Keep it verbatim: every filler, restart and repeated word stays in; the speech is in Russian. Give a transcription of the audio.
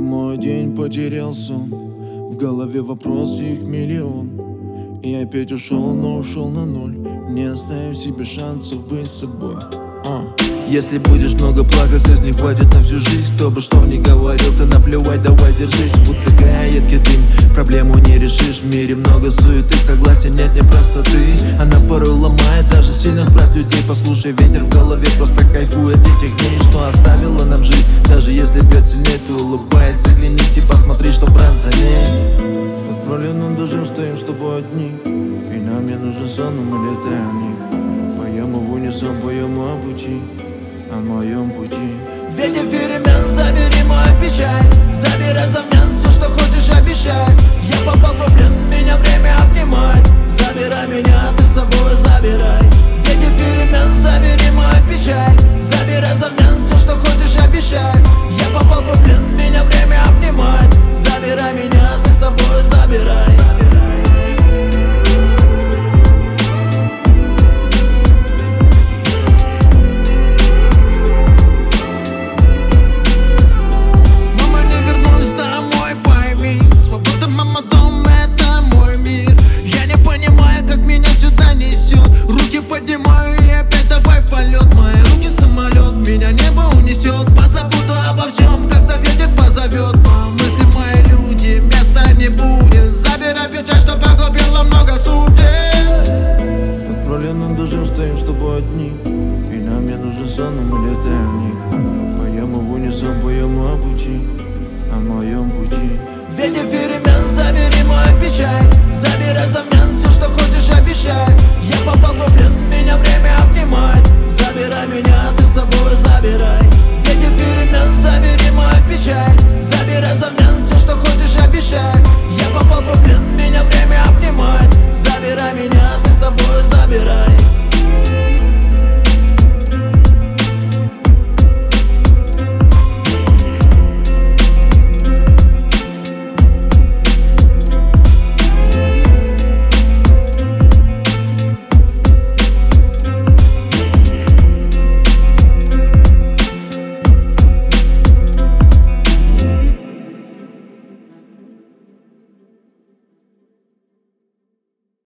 мой день потерял сон. В голове вопросы, их миллион. И опять ушел, но ушел на ноль, не оставив себе шансов быть собой. uh. Если будешь много плакать, слез не хватит на всю жизнь. Кто бы что ни говорил, ты наплевать, давай держись. Будто едкий дым, проблему не решишь. В мире много суеты, согласен, нет не простоты. Она порой ломает даже сильных брат людей. Послушай, ветер в голове, просто кайфуй от этих дней, что оставила нам жизнь. Даже если бьет сильнее, ты улыбайся, оглянись и посмотри, что брат за ней. Под проливным дождем стоим с тобой одни, и нам не нужен сон, но мы летаем в них. Поем в унисон, поем о пути, о моем пути. Ветер перемен, забери мою печаль, забирай взамен все, что хочешь, обещай. Я попал в твой плен, меня время обнимать. Забирай меня, ты с собой забирай. Ветер перемен, забери мою печаль, забирай взамен все, что хочешь, обещай. Я попал в твой плен, меня время обнимать. Забирай меня, ты с собой забирай. Поднимаю и опять давай в полет. Мои руки самолет, меня небо унесет. Позабуду обо всем, когда ветер позовет. Но мысли мои люди, места не будет. Забирай печаль, что погубила много судеб. Под проливным дождем стоим с тобой одни, и нам не нужен сон, но мы летаем в них. Поем в унисон, поем о пути, о моем пути. Ветер перемен, забери мою печаль, забирай взамен